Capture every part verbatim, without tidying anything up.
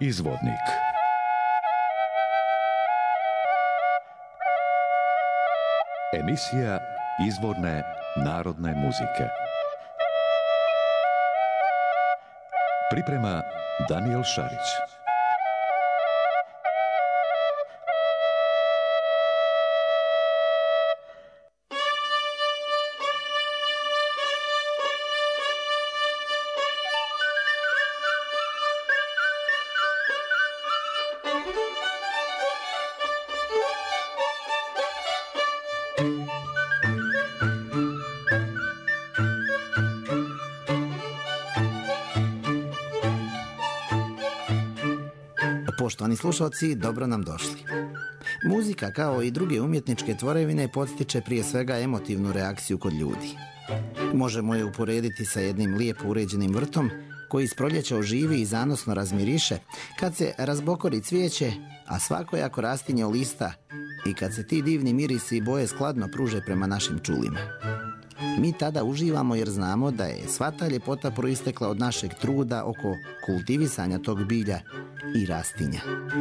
Izvodnik. Emisija izvorne narodne muzike. Priprema Danijel Šarić. Poštovani slušalci, dobro nam došli. Muzika, kao i druge umjetničke tvorevine, podstiče prije svega emotivnu reakciju kod ljudi. Možemo je uporediti sa jednim lijepo uređenim vrtom koji s proljeća oživi i zanosno razmiriše kad se razbokori cvijeće, a svakojako rastinje lista i kad se ti divni mirisi i boje skladno pruže prema našim čulima. Mi tada uživamo jer znamo da je sva ta ljepota proistekla od našeg truda oko kultivisanja tog bilja i rastinja.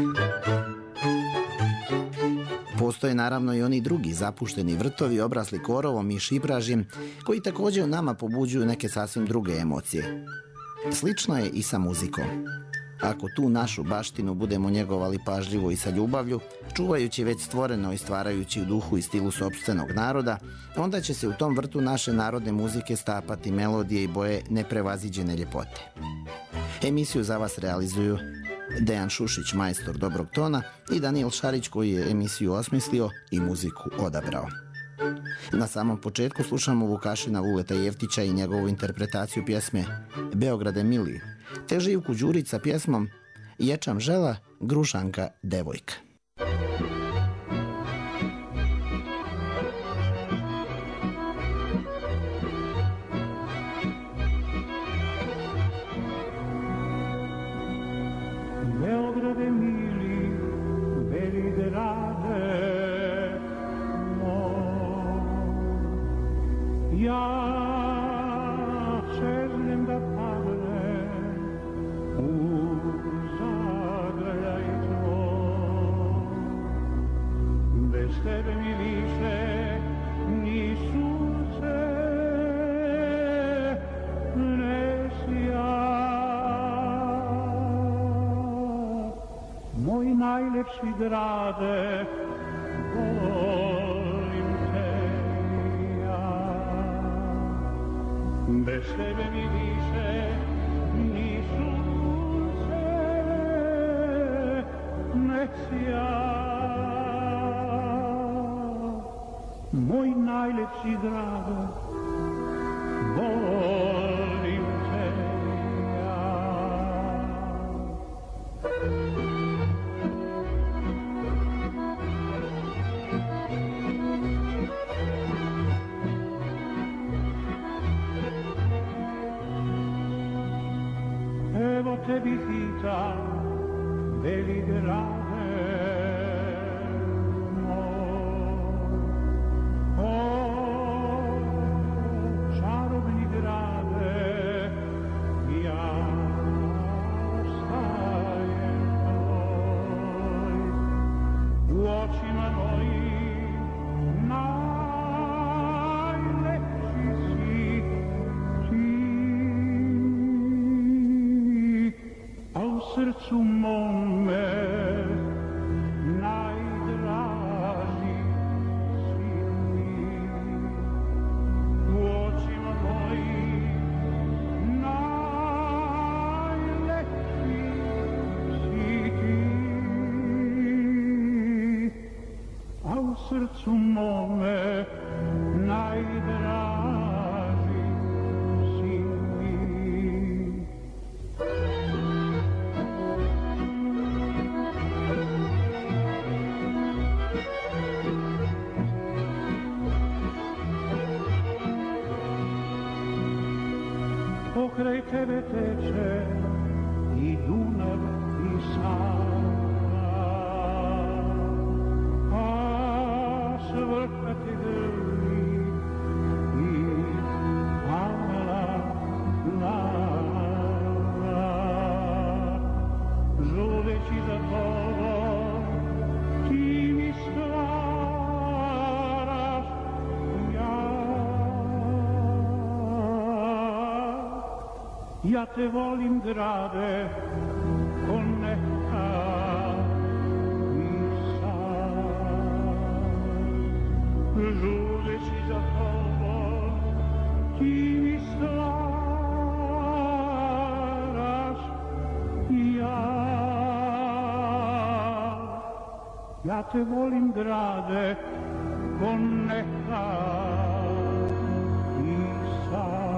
Postoje naravno i oni drugi zapušteni vrtovi obrasli korovom i šipražjem koji također u nama pobuđuju neke sasvim druge emocije. Slično je i sa muzikom. Ako tu našu baštinu budemo njegovali pažljivo i sa ljubavlju, čuvajući već stvoreno i stvarajući u duhu i stilu sopstvenog naroda, onda će se u tom vrtu naše narodne muzike stapati melodije i boje neprevaziđene ljepote. Emisiju za vas realizuju Dejan Šušić, majstor dobrog tona, i Danijel Šarić, koji je emisiju osmislio i muziku odabrao. Na samom početku slušamo Vukašina Vuleta Jeftića i njegovu interpretaciju pjesme Beograde mili, te Živku Đurić sa pjesmom Ječam žela, Grušanka devojka. Beograde mili, veli grade moj, ja želim da padnem u zagrljaj tvoj. Bez tebe mi više ni sunce ne sja. Moj najlepši grade, volim te ja. Bez tebe mi više ni sunce ne sja. Moj najlepši grade, volim te ja. Evo tebi hita, veli grade moj, o čarobni grade, ja ostajem tvoj. U očima mojim najlepši si ti, a u srcu mome najdraži si mi. U očima mojim najlepši si ti, a u srcu mome najdraži si mi. Pokraj tebe teče i Dunav i Sava, a s vrha te grli i mala glava. Žudeći za tobom, ti mi stvaraš ja. Ja te volim, grade, ko nekad i sad. Žudeći za tobom, ti mi stvaraš ja. Ja te volim, grade, ko nekad i sad.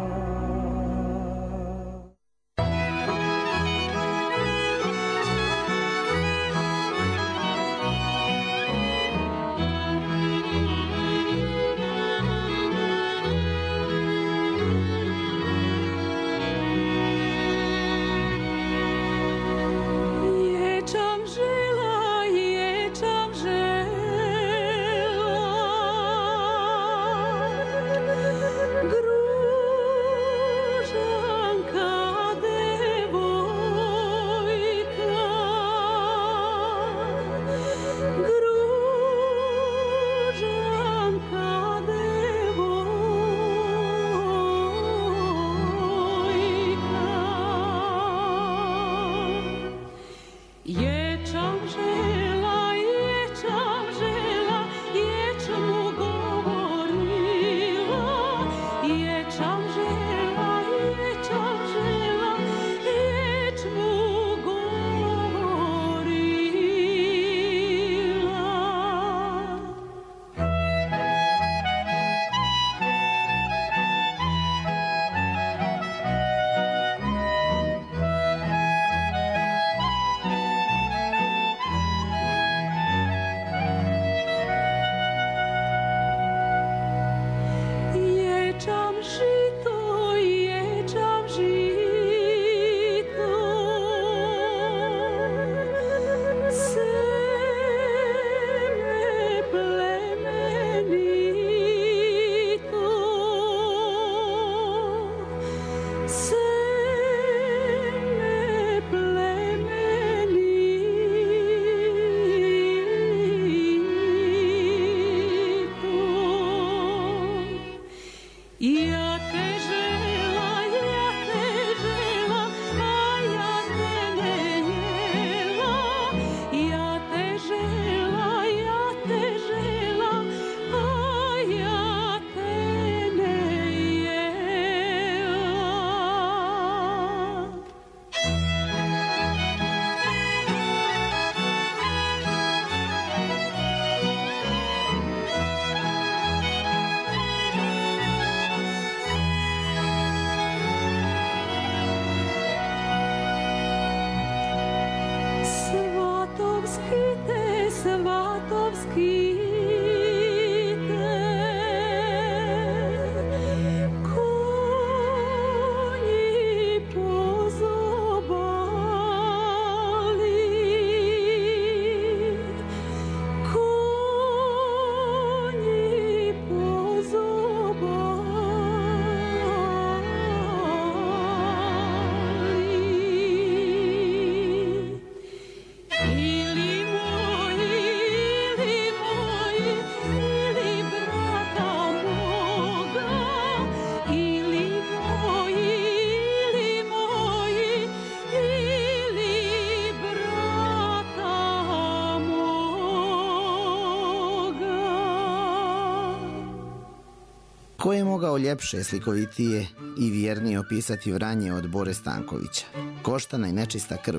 Ko je mogao ljepše, slikovitije i vjernije opisati Vranje od Bore Stankovića? Koštana i nečista krv.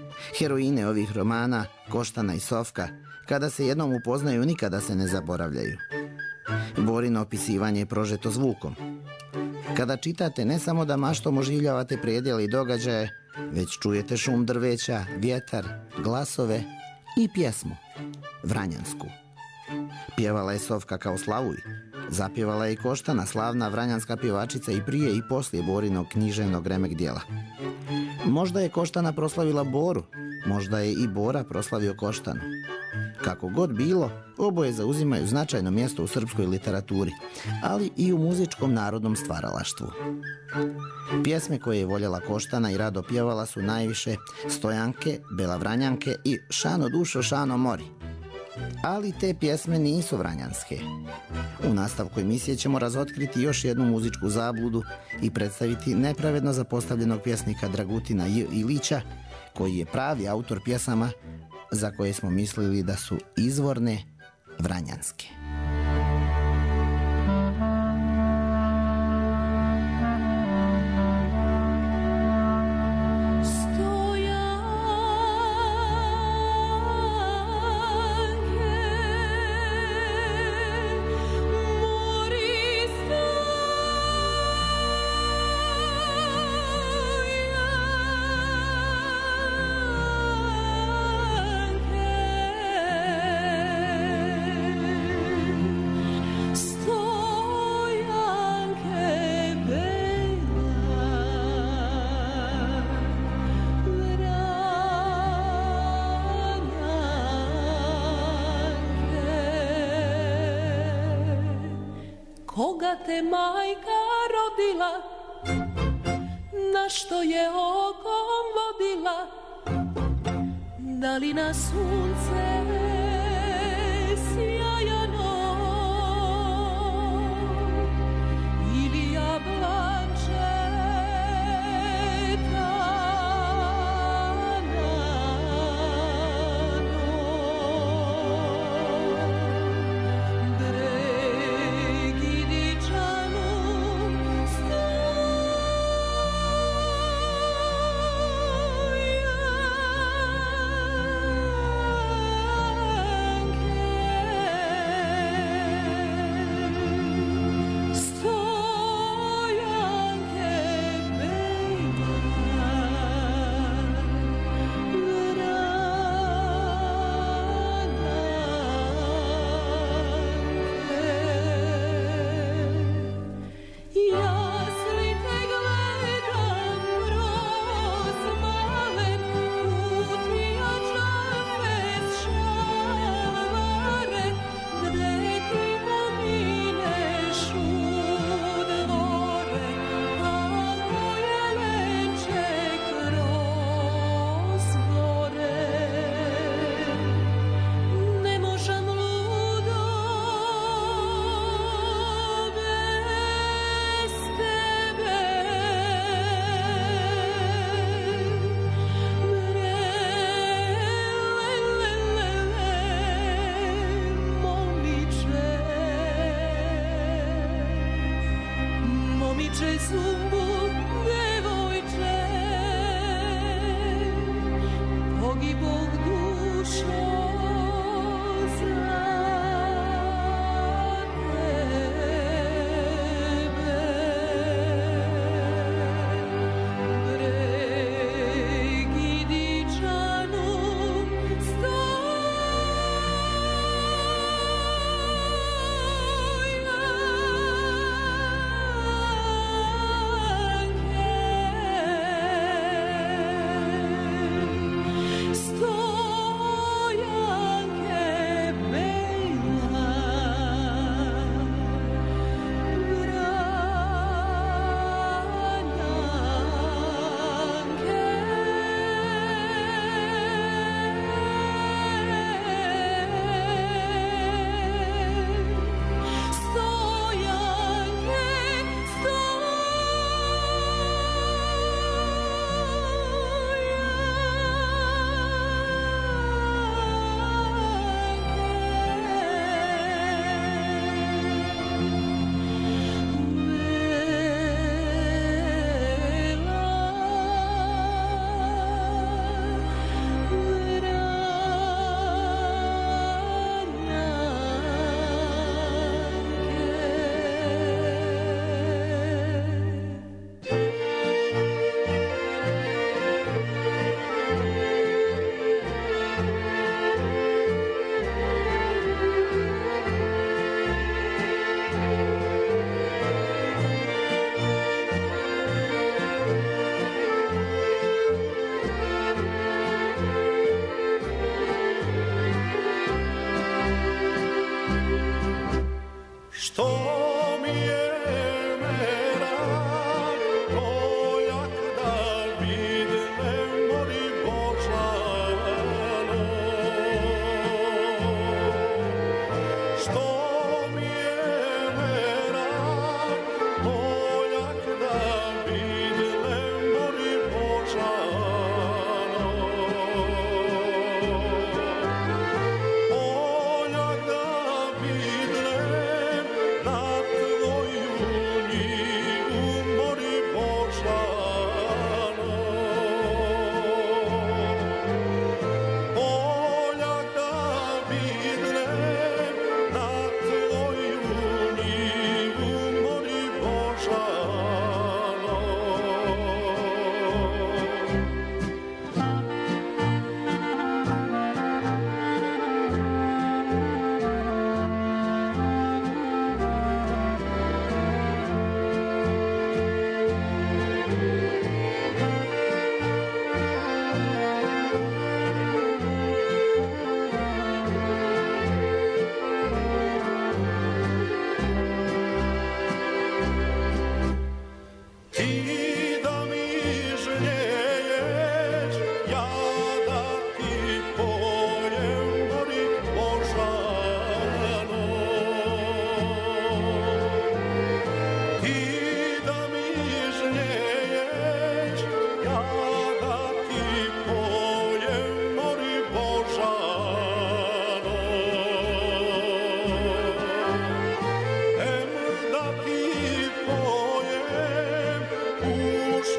Heroine ovih romana, Koštana i Sofka, kada se jednom upoznaju, nikada se ne zaboravljaju. Borino opisivanje je prožeto zvukom. Kada čitate, ne samo da maštom oživljavate predjele i događaje, već čujete šum drveća, vjetar, glasove i pjesmu, vranjansku. Pjevala je Sofka kao Slavuj, zapjevala je i Koštana, slavna vranjanska pjevačica i prije i poslije Borinog književnog remek djela. Možda je Koštana proslavila Boru, možda je i Bora proslavio Koštanu. Kako god bilo, oboje zauzimaju značajno mjesto u srpskoj literaturi, ali i u muzičkom narodnom stvaralaštvu. Pjesme koje je voljela Koštana i rado pjevala su najviše Stojanke, Bela Vranjanke i Šano dušo, Šano mori. Ali te pjesme nisu vranjanske. U nastavku emisije ćemo razotkriti još jednu muzičku zabludu i predstaviti nepravedno zapostavljenog pjesnika Dragutina J. Ilića, koji je pravi autor pjesama za koje smo mislili da su izvorne vranjanske. Koga te majka rodila, na što je okom vodila, da li na sunce sjajano ili jablanče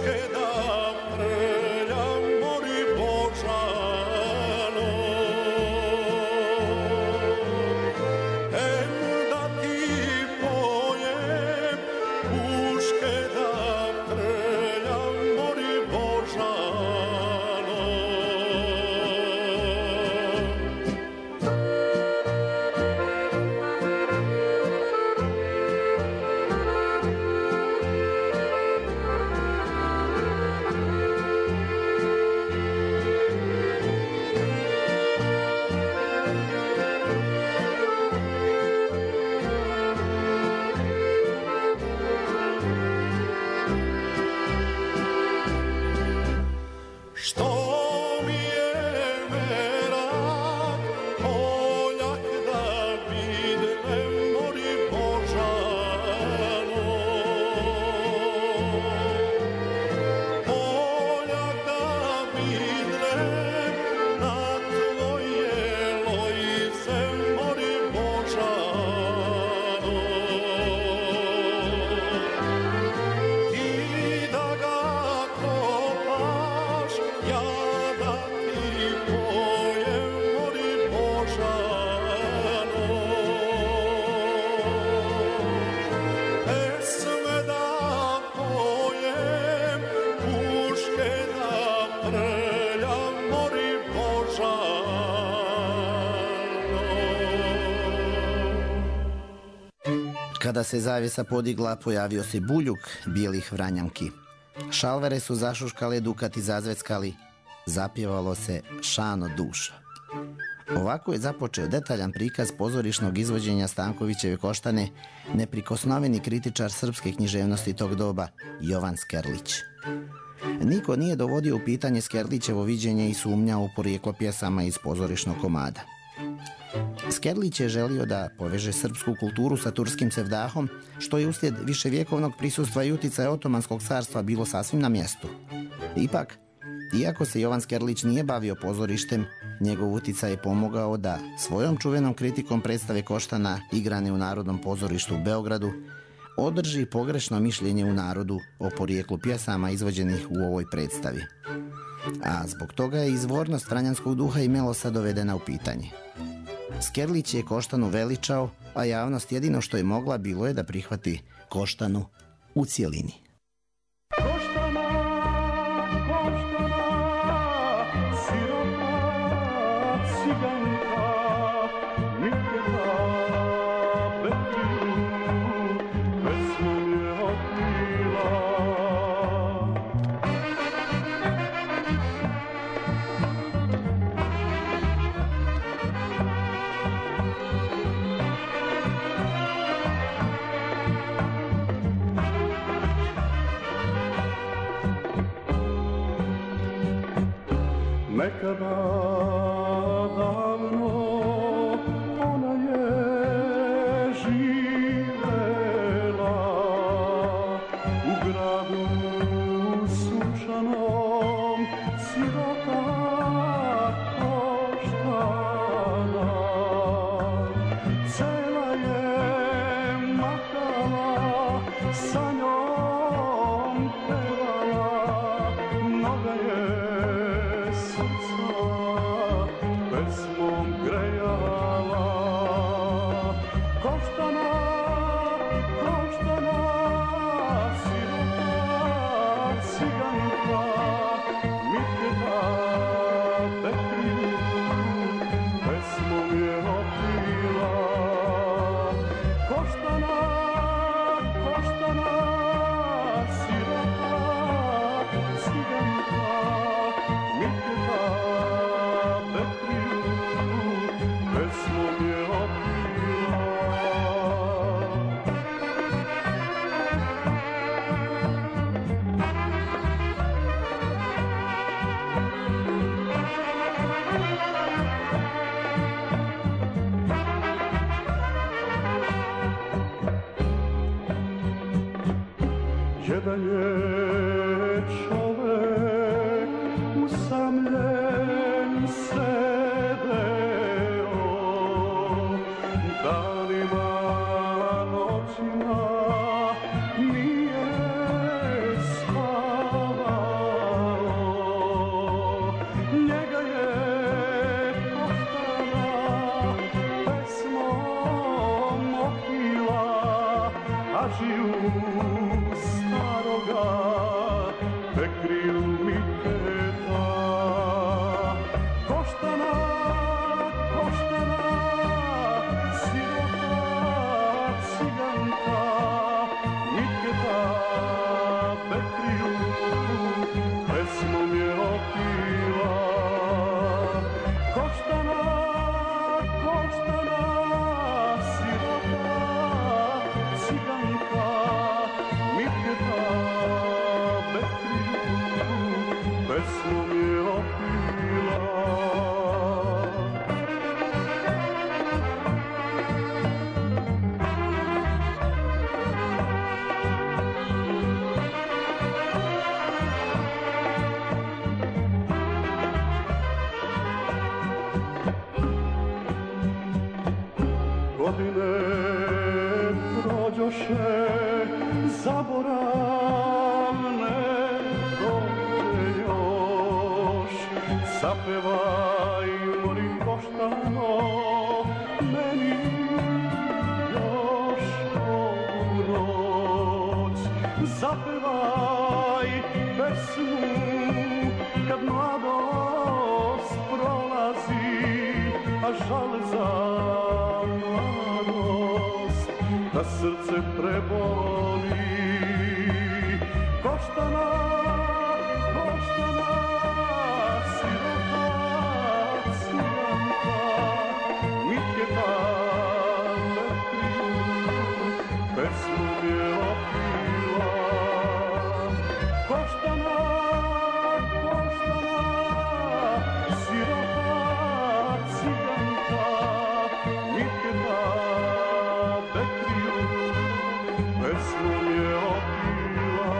Kada se zavjesa podigla, pojavio se buljuk bijelih vranjanki. Šalvere su zašuškale, dukati zazveckali, zapjevalo se Šano duša. Ovako je započeo detaljan prikaz pozorišnog izvođenja Stankovićeve Koštane neprikosnoveni kritičar srpske književnosti tog doba Jovan Skerlić. Niko nije dovodio u pitanje Skerlićevo viđenje i sumnjao u porijeklo pjesama iz pozorišnog komada. Skerlić je želio da poveže srpsku kulturu sa turskim sevdahom, što je uslijed viševjekovnog prisustva i uticaja Otomanskog carstva bilo sasvim na mjestu. Ipak, iako se Jovan Skerlić nije bavio pozorištem, njegov uticaj je pomogao da svojom čuvenom kritikom predstave Koštana, igrane u Narodnom pozorištu u Beogradu, održi pogrešno mišljenje u narodu o porijeklu pjesama izvođenih u ovoj predstavi. A zbog toga je izvornost vranjanskog duha i melosa dovedena u pitanje. Skerlić je Koštanu veličao, a javnost jedino što je mogla bilo je da prihvati Koštanu u cijelini. Koštana, Koštana, sirota, ciganka, nikada Betiju, pesmom je okrila. Nekada davno ona je živela u gradu sunčanom, sirota Koštana. Cela je mahala, sa njom pevala, mnoga je pesmom grejala. Koštana, Koštana, sirota, ciganka, nikada Betiju, pesmom je okrila. Koštana, Koštana, sirota, ciganka, nikada Betiju, pesmom je okrila. Jedan je čovek usamljen sedeo, danima, noćima nije spavao. kriju mi teta. Koštana, koštana, sirota, ciganka, Miketa, Bekriju, pesmom je opila. Koštana, koštana, sirota, ciganka, Miketa, Bekriju, pesmom je opila. Godine prođoše, zaboravne dođe još. Zapevaj, molim Koštano, meni još ovu noć. Zapevaj pesmu kad mladost prolazi, a žal za mladost da srce preboli. Koštana, koštana, sirota, ciganka, Miketa, Bekriju, pesmom je opila. Koštana, koštana, sirota, ciganka, Miketa, Bekriju, pesmom je opila,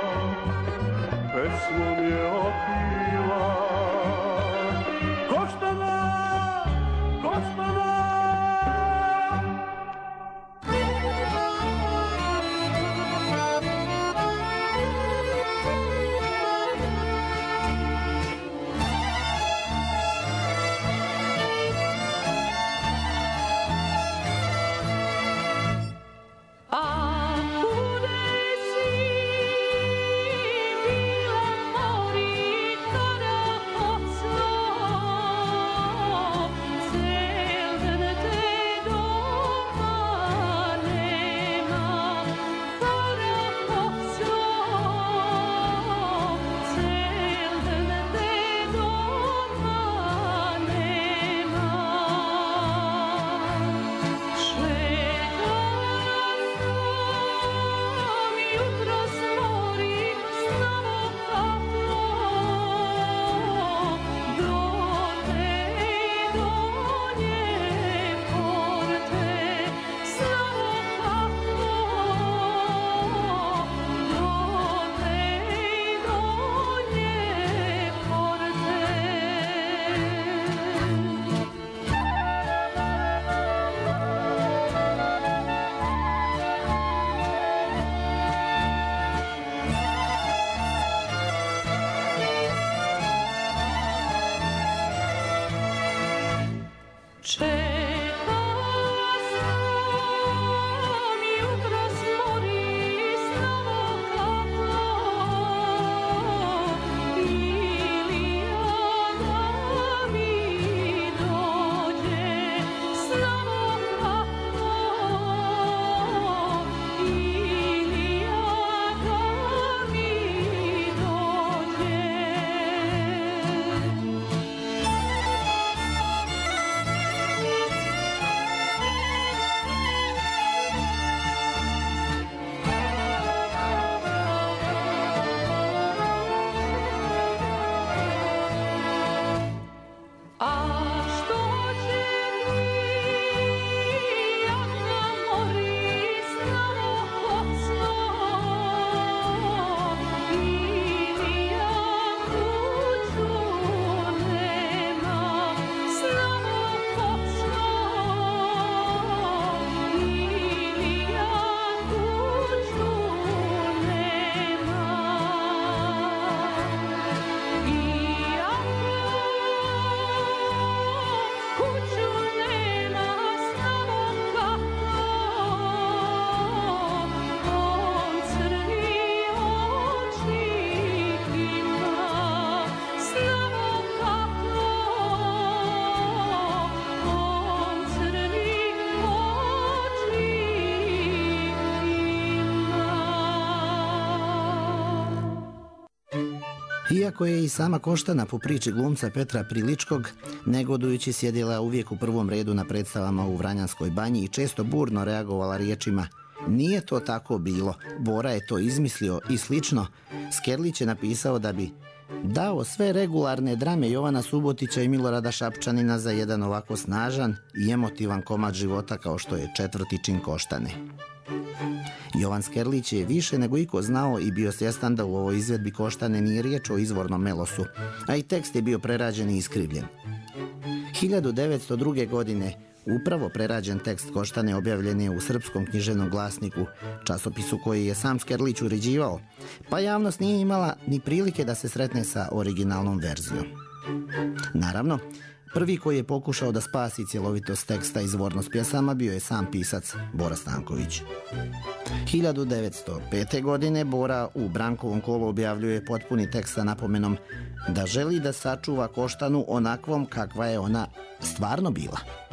pesmom je opila. Koštana, koštana. Iako je i sama Koštana po priči glumca Petra Priličkog negodujući sjedila uvijek u prvom redu na predstavama u Vranjanskoj banji i često burno reagovala riječima "Nije to tako bilo, Bora je to izmislio" i slično, Skerlić je napisao da bi dao sve regularne drame Jovana Subotića i Milorada Šapčanina za jedan ovako snažan i emotivan komad života kao što je Četvrti čin Koštane. Jovan Skerlić je više nego iko znao i bio svjestan da u ovoj izvedbi Koštane nije riječ o izvornom melosu, a i tekst je bio prerađen i iskrivljen. hiljadu devetsto druge. godine upravo prerađen tekst Koštane objavljen je u Srpskom književnom glasniku, časopisu koji je sam Skerlić uređivao, pa javnost nije imala ni prilike da se sretne sa originalnom verzijom. Naravno, prvi koji je pokušao da spasi cjelovitost teksta i izvornost pjesama bio je sam pisac Bora Stanković. hiljadu devetsto pete. godine Bora u Brankovom kolu objavljuje potpuni tekst sa napomenom da želi da sačuva Koštanu onakvom kakva je ona stvarno bila.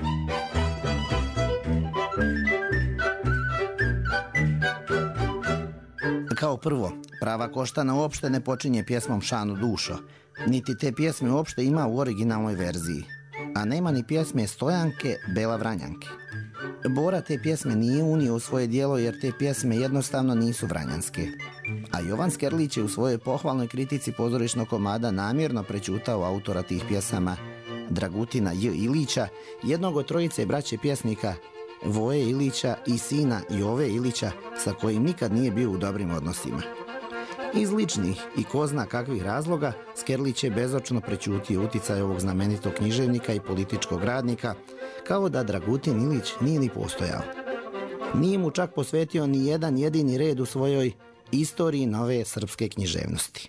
Kao prvo, prava Koštana uopšte ne počinje pjesmom Šano dušo, niti te pjesme uopšte ima u originalnoj verziji, a nema ni pjesme Stojanke Bela Vranjanke. Bora te pjesme nije unio u svoje dijelo jer te pjesme jednostavno nisu vranjanske. A Jovan Skerlić je u svojoj pohvalnoj kritici pozorišnog komada namjerno prećutao autora tih pjesama, Dragutina J. Ilića, jednog od trojice braće pjesnika Voje Ilića i sina Jove Ilića, sa kojim nikad nije bio u dobrim odnosima. Iz ličnih i ko zna kakvih razloga Skerlić je bezočno prećutio uticaj ovog znamenitog književnika i političkog radnika, kao da Dragutin Ilić nije ni postojao. Nije mu čak posvetio ni jedan jedini red u svojoj istoriji nove srpske književnosti.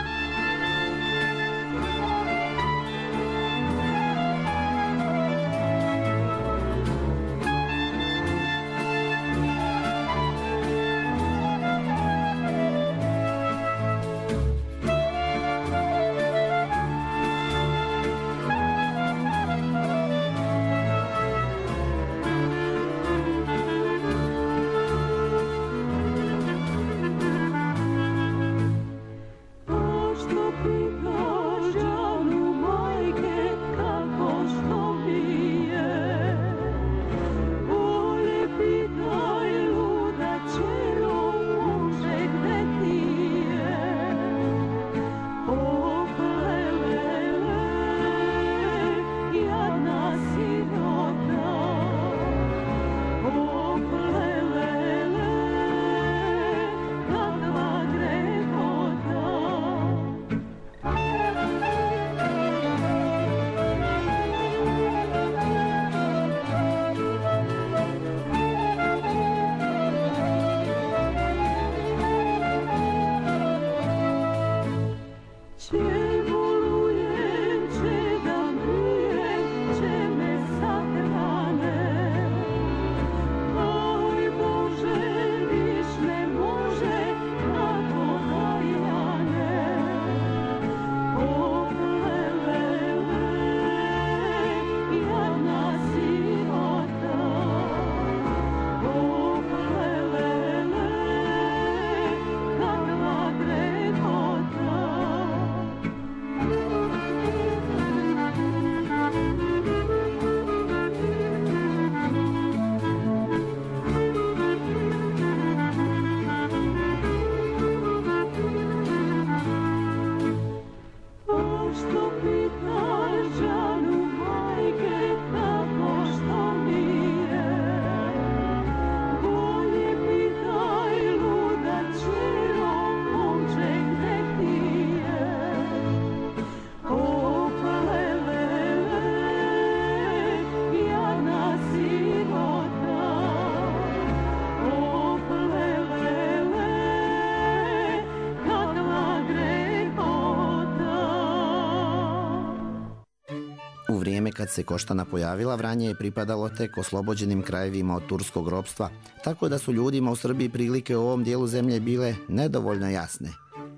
Kad se Koštana pojavila, Vranje je pripadalo tek oslobođenim krajevima od turskog ropstva, tako da su ljudima u Srbiji prilike u ovom dijelu zemlje bile nedovoljno jasne.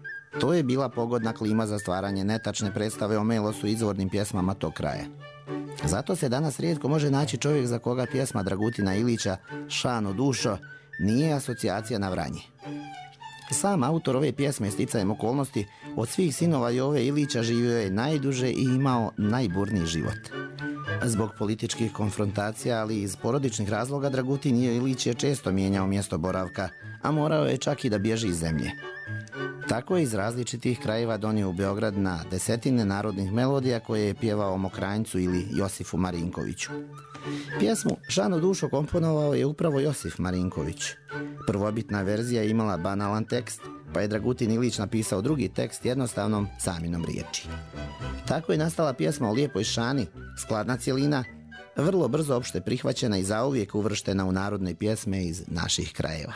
To je bila pogodna klima za stvaranje netačne predstave o melosu i izvornim pjesmama tog kraja. Zato se danas rijetko može naći čovjek za koga pjesma Dragutina Ilića Šano dušo nije asocijacija na Vranje. Sam autor ove pjesme sticajem okolnosti od svih sinova Jove Ilića živio je najduže i imao najburniji život. Zbog političkih konfrontacija, ali i iz porodičnih razloga, Dragutin Ilić je često mijenjao mjesto boravka, a morao je čak i da bježi iz zemlje. Tako je iz različitih krajeva donio u Beograd na desetine narodnih melodija koje je pjevao Mokranjcu ili Josifu Marinkoviću. Pjesmu Šano dušo komponovao je upravo Josif Marinković. Prvobitna verzija je imala banalan tekst, pa je Dragutin Ilić napisao drugi tekst jednostavnom saminom riječi. Tako je nastala pjesma o lijepoj Šani, skladna cjelina, vrlo brzo opšte prihvaćena i zauvijek uvrštena u narodne pjesme iz naših krajeva.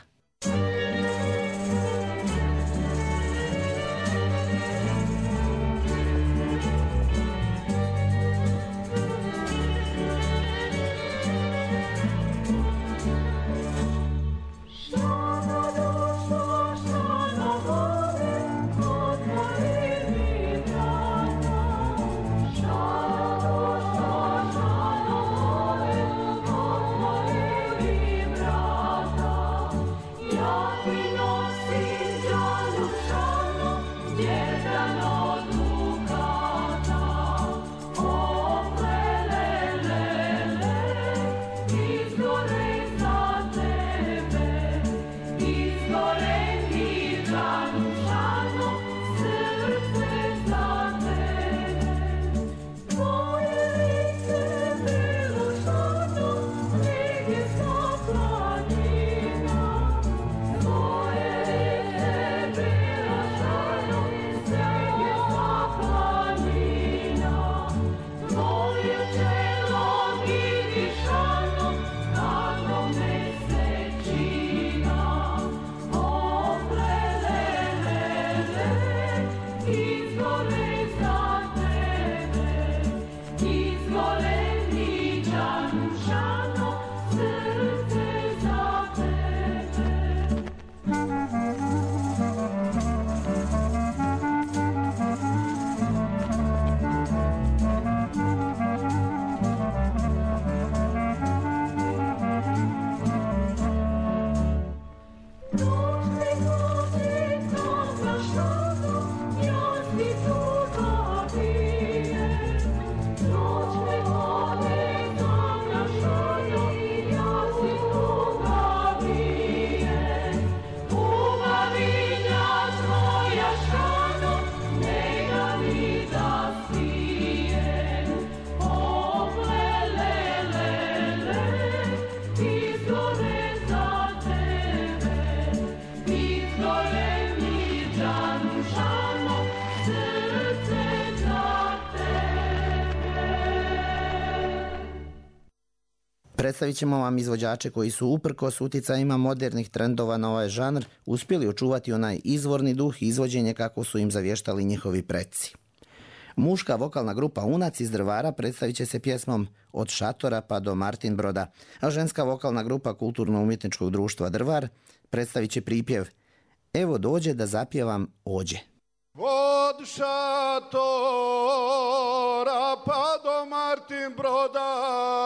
Predstavit ćemo vam izvođače koji su uprkos uticajima modernih trendova na ovaj žanr uspjeli očuvati onaj izvorni duh i izvođenje kako su im zavještali njihovi preci. Muška vokalna grupa Unac iz Drvara predstavit će se pjesmom Od šatora pa do Martinbroda, a ženska vokalna grupa Kulturno-umjetničkog društva Drvar predstavit će pripjev Evo dođe da zapjevam ođe. Od šatora pa do Martinbroda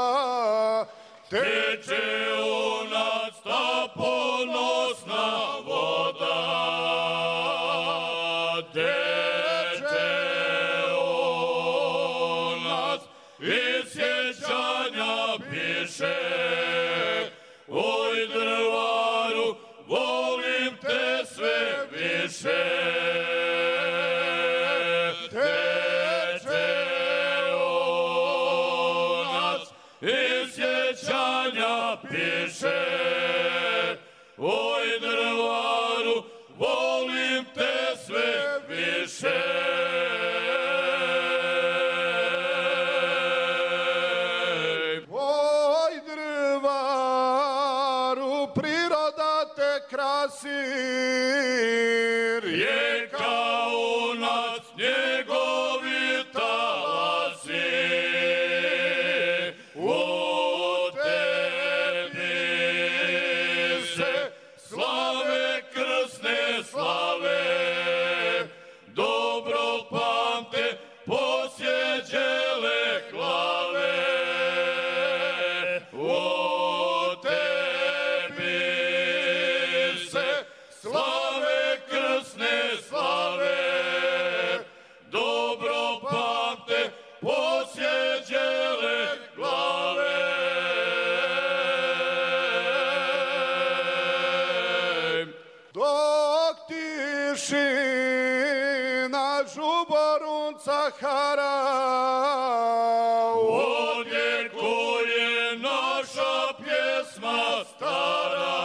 teče u nas ta ponosna voda, teče u nas i sjećanja piše, oj Drvaru, volim te sve više. Piše, oj Drvaru, volim te sve više. Oj Drvaru, priroda te krasi, rijeka u nas njegovi talasi. Slave žuborunca hara. Odjekuje naša pjesma stara.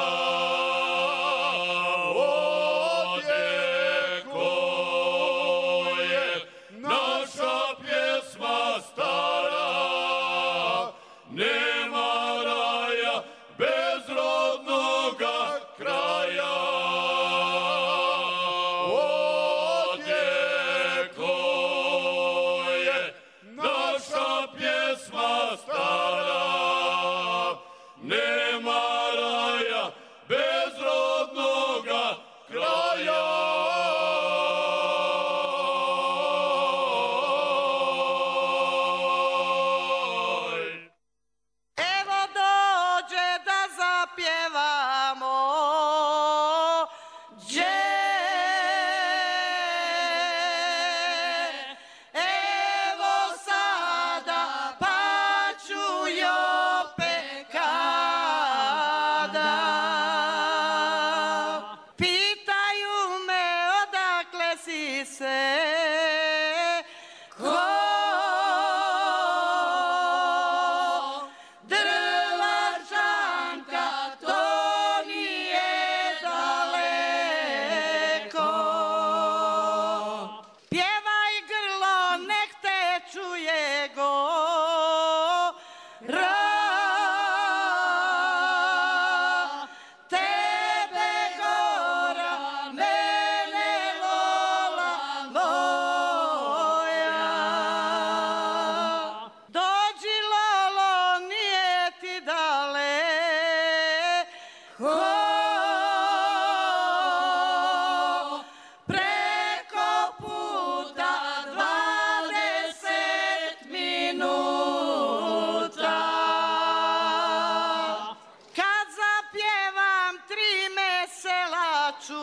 Odjekuje naša pjesma stara. Nema raja bez rodnoga kraja. Odjekuje naša pjesma stara. Nema raja bez rodnoga kraja. Evo dođe da zapjevamo đe. Evo sada pa ću jope kada. Pitaju me odakle si se, ko Drvačanka, to nije daleko. Pjevaj grlo, nek te čuje gora. Tebe gora, mene vola moja. Dođi Lolo, nije ti daleko. Preko puta dvadeset minuta. Kad zapjevam tri mesela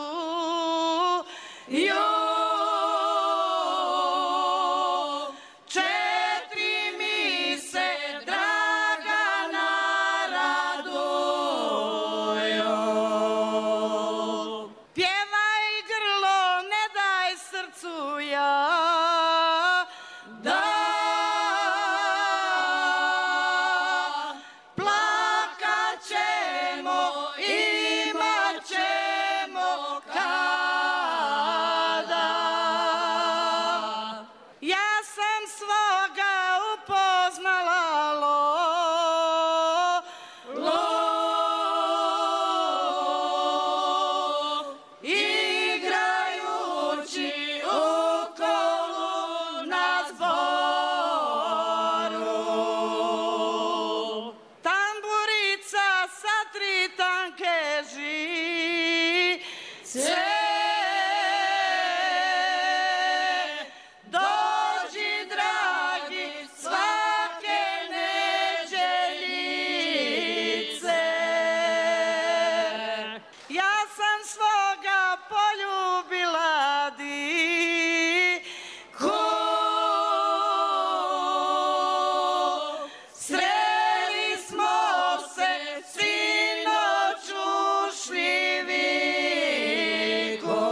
čuju, četiri mi se draga naraduju. Pjevaj grlo, ne daj srcu ja da plakat ćemo, imat ćemo kada. Ja sam svoga upoznala lo, lo, igrajući u kolu na zboru. Tamburica sa tri tanke žice. Dođi dragi svake neđeljice. Ja sam svoga poljubila diku. Sreli smo se sinoć u šljiviku.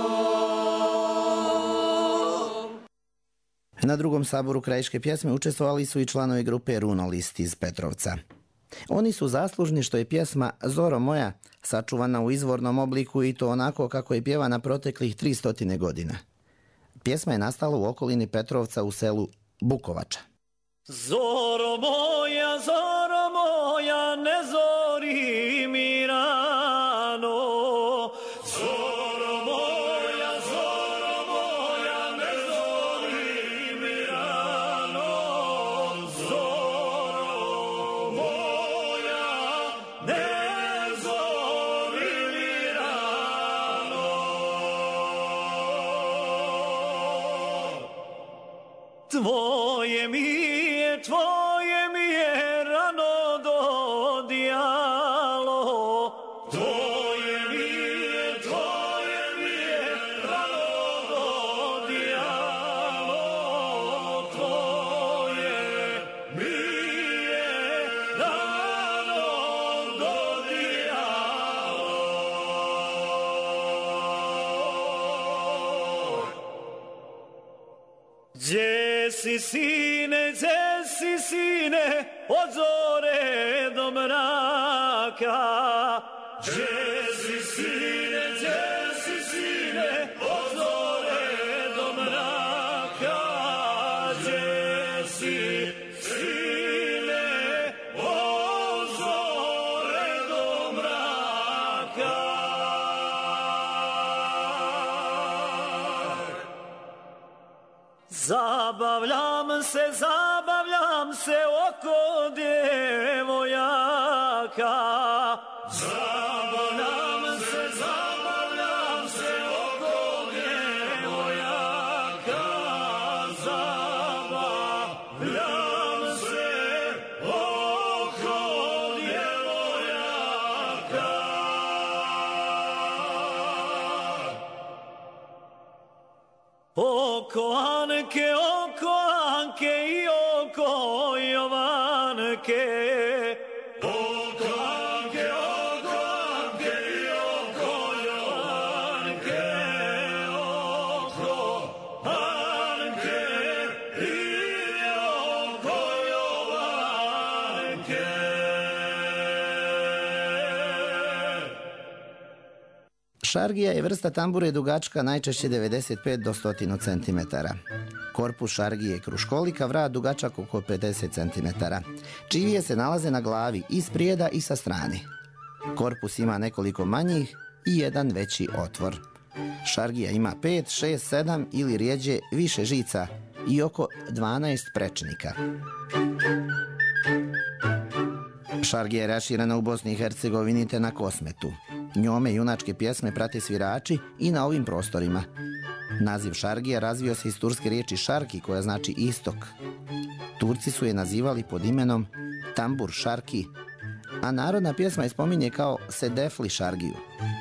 Na drugom saboru krajiške pjesme učestvovali su i članovi grupe Runo List iz Petrovca. Oni su zaslužni što je pjesma Zoro moja sačuvana u izvornom obliku i to onako kako je pjevana proteklih tristo godina. Pjesma je nastala u okolini Petrovca u selu Bukovača. Zoro moja, zoro moja, ne zori mi rano. Zoro moja, zoro moja, ne zori mi rano. Zoro moja, ne zori mi rano. Tvoje mi je, tvoje mi je rano dodijalo. Tvoje mi je, tvoje mi je rano dodijalo. Tvoje mi je rano dodijalo. Gdje si sine, gdje si sine, od zore do mraka? Gdje si sine, gdje si sine, od zore do mraka? Gdje si sine, od zore do mraka? Zabavljam se, zabavljam se oko djevojaka. Zabavljam se, zabavljam se oko djevojaka. Zabavljam se oko djevojaka. Oko Anke, oko Anke i oko Jovanke. Oko Anke, oko Anke i oko Jovanke. Oko Anke i oko Jovanke. Šargija je vrsta tambure dugačka najčešće devedeset pet do sto centimetara. Korpus šargije je kruškolika, vrat dugačak oko pedeset centimetara. Čivije se nalaze na glavi i sprijeda i sa strane. Korpus ima nekoliko manjih i jedan veći otvor. Šargija ima pet, šest, sedam ili rijeđe više žica i oko dvanaest prečnika. Šargija je raširena u Bosni i Hercegovini te na Kosmetu. Njome junačke pjesme prate svirači i na ovim prostorima. Naziv šargija razvio se iz turske riječi šarki, koja znači istok. Turci su je nazivali pod imenom tambur šarki, a narodna pjesma je spominje kao sedefli šargiju.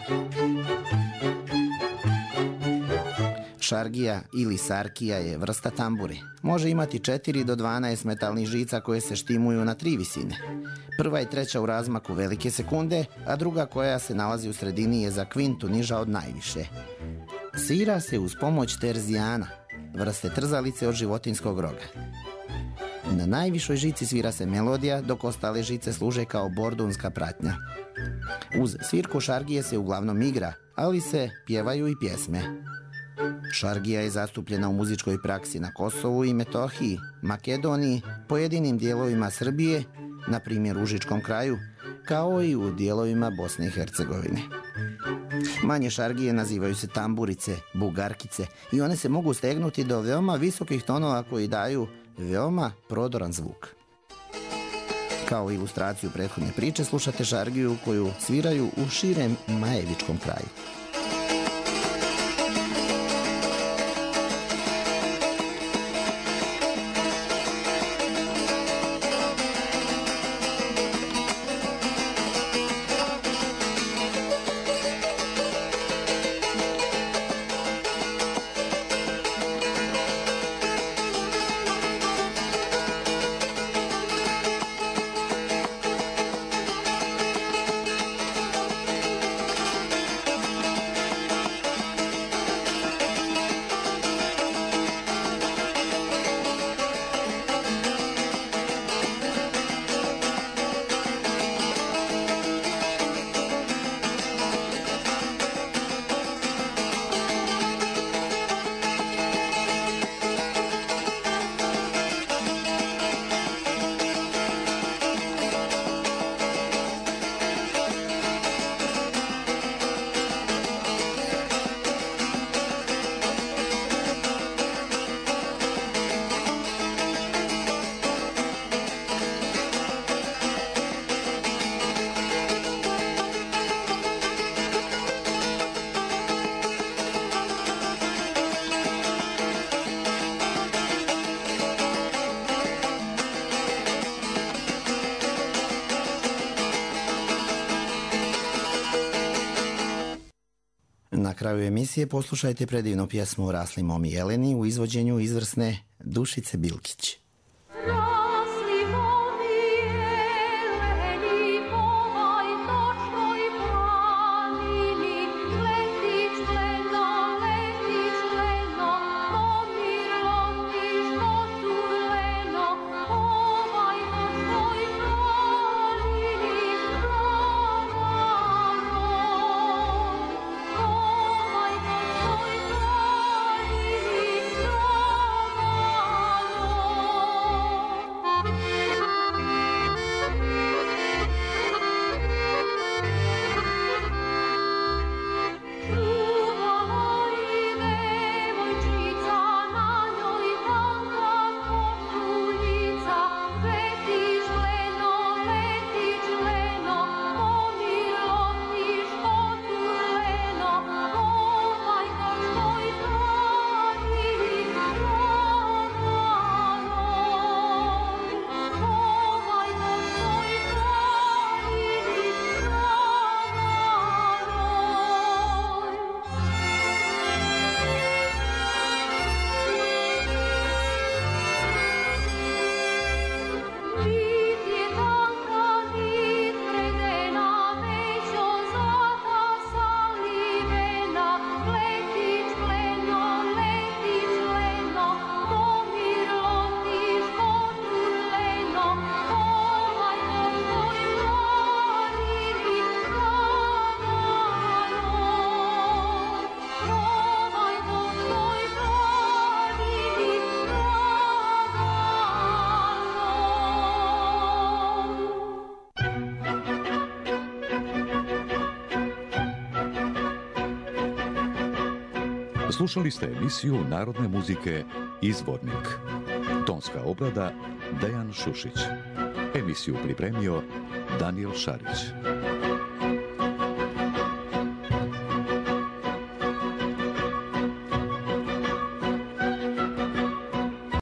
Šargija ili sarkija je vrsta tambure. Može imati četiri do dvanaest metalnih žica koje se štimuju na tri visine. Prva i treća u razmaku velike sekunde, a druga koja se nalazi u sredini je za kvintu niža od najviše. Svira se uz pomoć terzijana, vrste trzalice od životinjskog roga. Na najvišoj žici svira se melodija, dok ostale žice služe kao bordunska pratnja. Uz svirku šargije se uglavnom igra, ali se pjevaju i pjesme. Šargija je zastupljena u muzičkoj praksi na Kosovu i Metohiji, Makedoniji, pojedinim dijelovima Srbije, na primjer u Užičkom kraju, kao i u dijelovima Bosne i Hercegovine. Manje šargije nazivaju se tamburice, bugarkice i one se mogu stegnuti do veoma visokih tonova koji daju veoma prodoran zvuk. Kao ilustraciju prethodne priče slušate šargiju koju sviraju u širem Majevičkom kraju. Na kraju emisije poslušajte predivnu pjesmu Rasli momi Jeleni u izvođenju izvrsne Dušice Bilkić. Letiš, leno, letiš, leno, pomir, lomir, Slušali ste emisiju narodne muzike Izvornik. Tonska obrada Dejan Šušić. Emisiju pripremio Daniel Šarić.